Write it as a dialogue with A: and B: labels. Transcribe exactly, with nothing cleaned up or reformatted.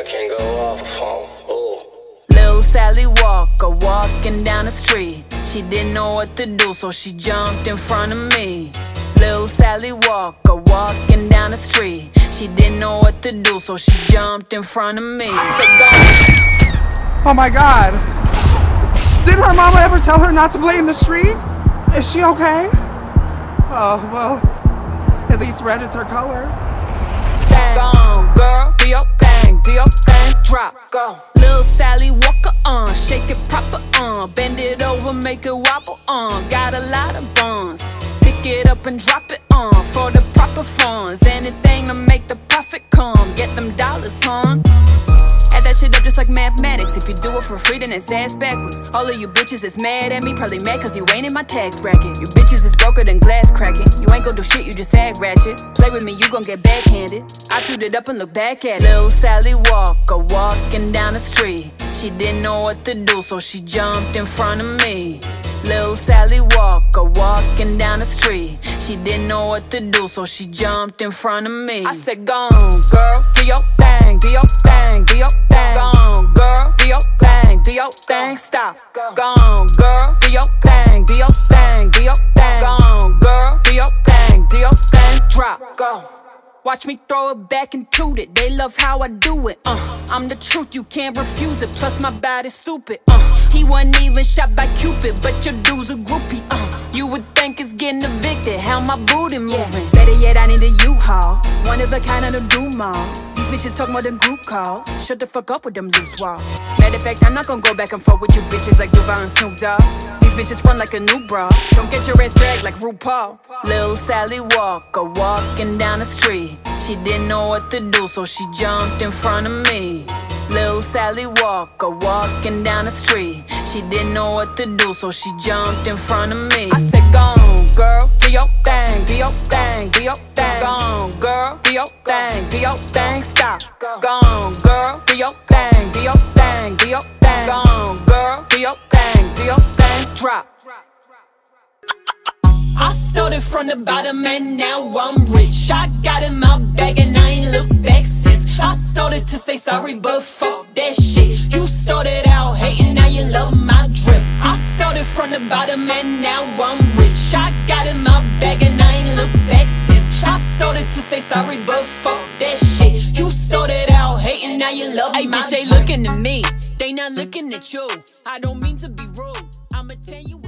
A: I can go off on. Ooh.
B: Lil' Sally Walker walking down the street. She didn't know what to do, so she jumped in front of me. Lil' Sally Walker walking down the street. She didn't know what to do, so she jumped in front of me. I said, go.
C: Oh my God. Did her mama ever tell her not to play in the street? Is she okay? Oh, well, at least red is her color.
B: Go on, girl, do your thing, do your thing, drop, go. Lil' Sally Walker, uh, shake it proper, uh, bend it over, make it wobble, uh, got a lot of buns. Pick it up and drop it, uh, for the proper funds. Anything to make the profit come, get them dollars, huh? Add that shit up just like mathematics. If you do it for free, then it's ass backwards. All of you bitches is mad at me, probably mad cause you ain't in my tax bracket. You bitches is broker than glass cracking. You ain't gon' do shit, you just act ratchet. Play with me, you gon' get backhanded. I chewed it up and look back at it. Lil' Sally Walker walking down the street. She didn't know what to do, so she jumped in front of me. Lil' Sally Walker walking down the street. She didn't know what to do, so she jumped in front of me. I said, go on, girl, do your thing, do your thing, do your thing. Go on, girl, do your thing, do your thing, stop. Go on, girl, do your thing, do your thing, do your thing. Go on, girl, do your thing, do your thing, drop. Go. Watch me throw it back and toot it. They love how I do it. Uh, I'm the truth, you can't refuse it. Plus my body's stupid. Uh, he wasn't even shot by Cupid, but your dude's a groupie. Uh, you would think it's getting evicted. How my booty moving? Yeah. Better yet, I need a U-Haul. One of a kind of them doom malls. These bitches talk more than group calls. Shut the fuck up with them loose walls. Matter of fact, I'm not gonna go back and forth with you bitches like Duval and Snoop Dogg. These bitches fun like a new bra. Don't get your ass dragged like RuPaul. Lil' Sally Walker walking down the street. She didn't know what to do, so she jumped in front of me. Lil' Sally Walker walking down the street. She didn't know what to do, so she jumped in front of me. I said, go on, girl, do your thing, do your thing, do your thing. Go on, girl, do your thing, do your thing, stop. Go on, girl, do your thing, do your thing, do your thing. Go on, girl, do your thing, do your thing, drop. I started from the bottom and now I'm rich. I got in my bag and I ain't look back since. I started to say sorry but fuck that shit. You started out hating, now you love my drip. I started from the bottom and now I'm rich. I got in my bag and I ain't look back since. I started to say sorry but fuck that shit. You started out hating, now you love my drip. Ay bitch, they looking at me, they not looking at you. I don't mean to be rude, I'ma tell you